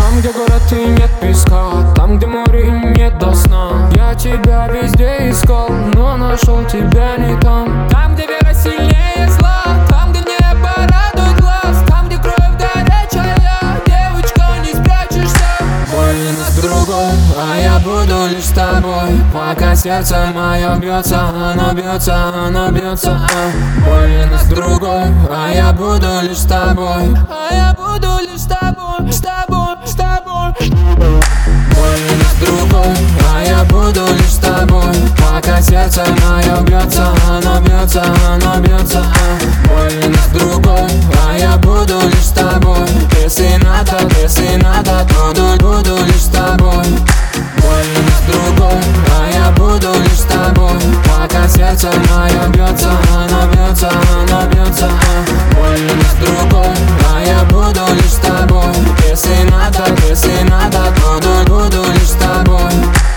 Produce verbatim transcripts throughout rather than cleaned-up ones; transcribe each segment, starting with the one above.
Там, где город и нет песка, там, где море и нет до сна. Я тебя везде искал, но нашел тебя не там. Там, где вера сильнее зла, там, где небо радует глаз, там, где кровь горячая, девочка, не спрячешься. Больно с другой, а я буду лишь с тобой. Пока сердце мое бьется, оно бьется, оно бьется. Больно с другой, а я буду лишь с тобой. А я буду лишь с тобой, с тобой, с тобой. Больно с другой, а я буду лишь с тобой. Пока сердце мое бьется, оно бьется, оно бьется. Больно с другой, а я буду лишь с тобой. Если надо, если надо, буду, буду лишь с тобой. Больно с другой, а я буду лишь с тобой. Пока сердце мое бьется, оно бьется, оно бьется. Больно с другой, а я буду лишь с тобой. Если надо, если надо, буду, буду лишь с тобой.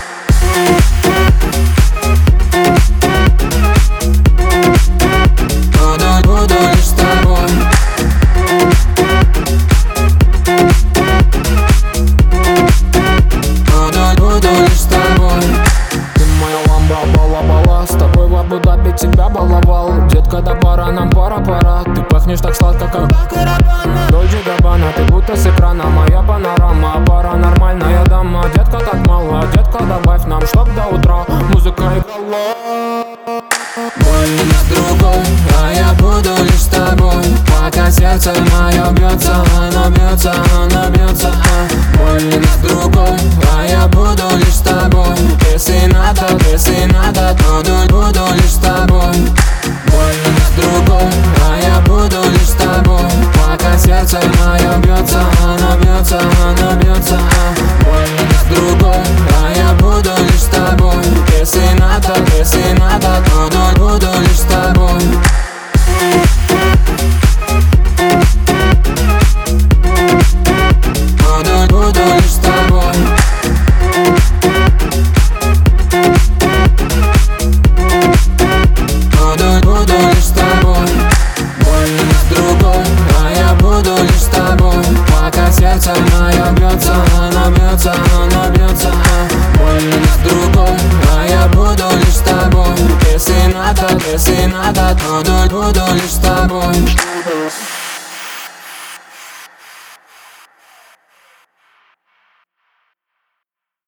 Буду, буду лишь с тобой. Буду, буду лишь с тобой. Ты моя ламба, бала-бала, с тобой в Абу-Даби тебя баловал. Детка, да пора, нам пора-пора. Ты пахнешь так сладко, как Дольче Габбана. Ты будто с экрана, моя панорама. Паранормальная дама, детка, так мало. Детка, добавь нам, чтоб до утра музыка играла. Больно с другой, а я буду лишь с тобой. Пока сердце мое бьется, оно бьется, оно бьется. Больно с другой, а я буду лишь с тобой. Если надо, если надо, буду, буду лишь с тобой. Больно с другой, а я буду лишь с тобой. Пока сердце мое бьется, оно бьется, оно бьется. Больно с другой, а я буду лишь с тобой. Если надо, если надо, буду, буду лишь